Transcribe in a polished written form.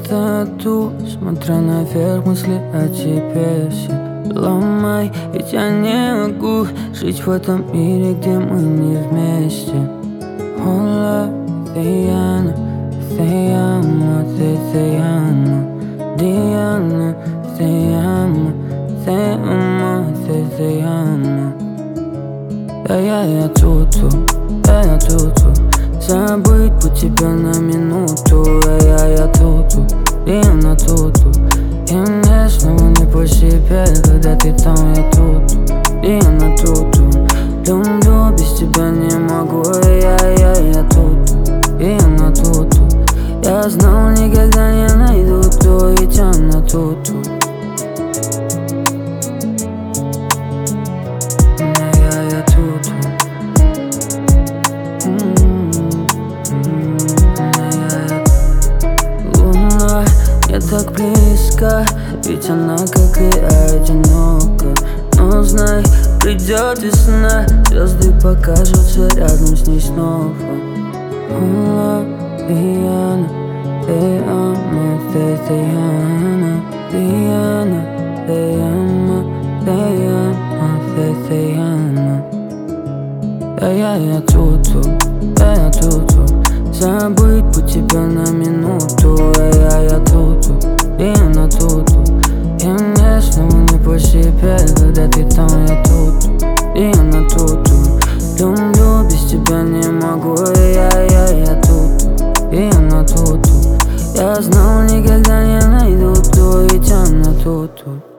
тату, смотря наверх, мысли о тебе все ломай, ведь я не могу жить в этом мире, где мы не вместе. Hola, Diana, te amo, te amo, Diana, te amo, te amo, te amo. Я тут, забыть по тебе на минуту. Я тут, Диана тут. И мне снова не по себе, когда ты там, я тут, Диана тут. Люблю, без тебя не могу, я тут, Диана тут. Я знал, никогда не найду то, ведь она тут. Я тут. Луна не так близко, ведь она, как и одинока. Но знай, придет весна, звезды покажутся рядом с ней снова. Hola, Diana, te amo, te amo, Diana, te amo, te amo. Я тут, забыть по тебе на минуту. Я тут, Диана тут. И мне снова не по себе, когда ты там, я тут, Диана тут. Люблю, без тебя не могу, я тут, Диана тут. Я знал, никогда не найду то, ведь она тут.